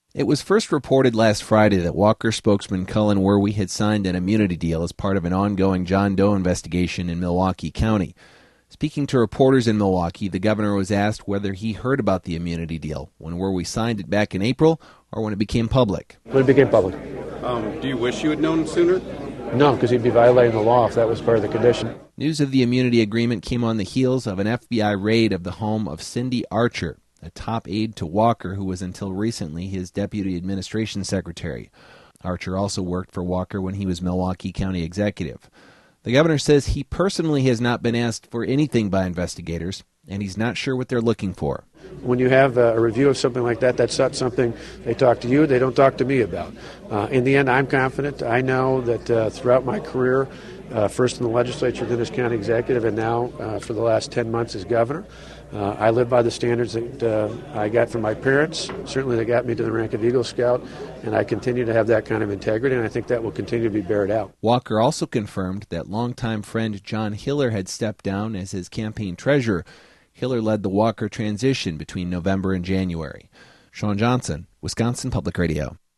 It was first reported last Friday that Walker spokesman Cullen Werwie had signed an immunity deal as part of an ongoing John Doe investigation in Milwaukee County. Speaking to reporters in Milwaukee, the governor was asked whether he heard about the immunity deal when Werwie signed it back in April or when it became public. When it became public. Do you wish you had known sooner? No, because he'd be violating the law if that was part of the condition. News of the immunity agreement came on the heels of an FBI raid of the home of Cindy Archer, a top aide to Walker who was until recently his deputy administration secretary. Archer also worked for Walker when he was Milwaukee County executive. The governor says he personally has not been asked for anything by investigators, and he's not sure what they're looking for. When you have a review of something like that, that's not something they talk to you, they don't talk to me about. In the end, I'm confident. I know that throughout my career, first in the legislature, then as county executive, and now for the last 10 months as governor, I live by the standards that I got from my parents. Certainly they got me to the rank of Eagle Scout, and I continue to have that kind of integrity, and I think that will continue to be bared out. Walker also confirmed that longtime friend John Hiller had stepped down as his campaign treasurer. Hiller led the Walker transition between November and January. Sean Johnson, Wisconsin Public Radio.